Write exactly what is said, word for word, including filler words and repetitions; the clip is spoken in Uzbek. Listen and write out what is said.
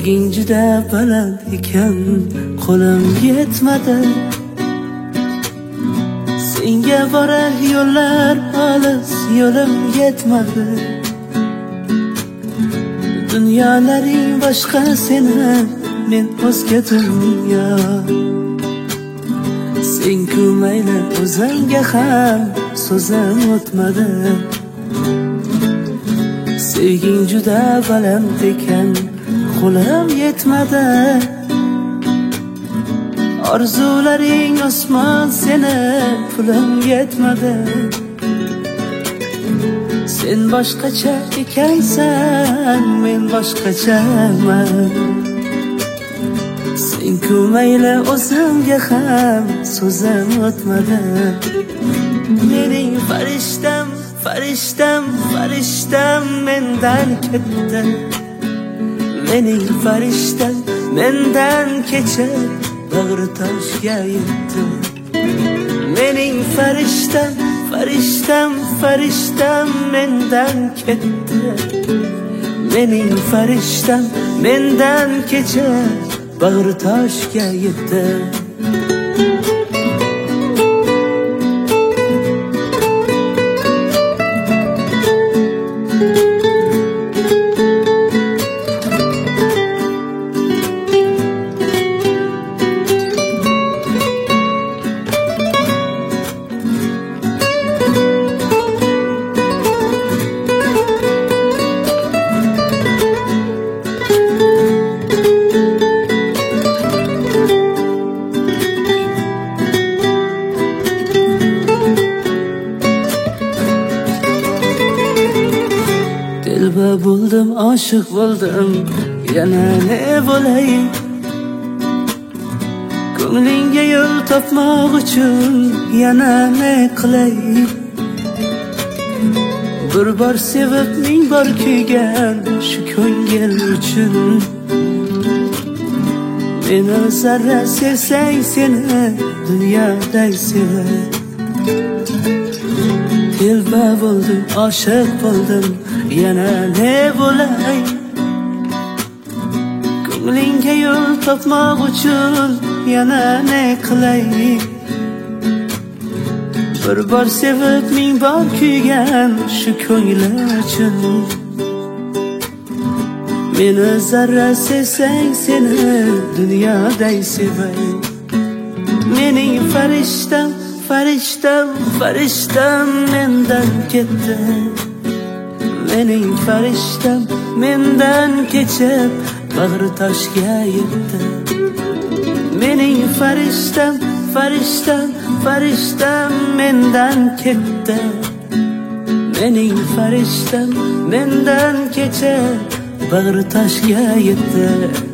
Sevging juda baland ekan, qo'lim yetmadi. Senga borar yo'llar olis, yo'lim yetmadi. Dunyolaring boshqa, seni men o'zga dunyo. Sen ku mayli o'zingga ham so'zim o'tmadi. Sevging juda baland ekan, qo'lim yetmadi. Orzularing osmon, seni pulim yetmadi. Sen boshqacha ekansan, men boshqachaman. Sen ku mayli o'zimga ham so'zim o'tmadi. Mening farishtam, farishtam, farishtam mendan ketdi. Mening farishtam mendan kechib bag'ri toshga yetdi. Mening farishtam, farishtam, farishtam mendan ketdi. Mening farishtam mendan kechib bag'ri toshga yetdi. Dilba bo'ldim, oshiq bo'ldim, yana ne bo'lay? Ko'nglingga yo'l topmoq uchun yana ne qilay? Bir bor sevib ming bor kuygan shu ko'ngil uchun. Meni zarra sevsang, seni dunyoday sevay. Dilba bo'ldim, oshiq bo'ldim, yana ne bo'lay? Ko'nglingga yo'l topmoq uchun yana ne qilay? Bir bor sevib ming bor kuygan shu ko'ngil uchun. Meni zarra sevsang, seni dunyoday sevay. Mening farishtam, farishtam, farishtam mendan ketdi. Mening farishtam mendan kechib bag'ri toshga yetdi. Mening farishtam, farishtam, farishtam mendan ketdi. Mening farishtam mendan kechib bag'ri toshga yetdi.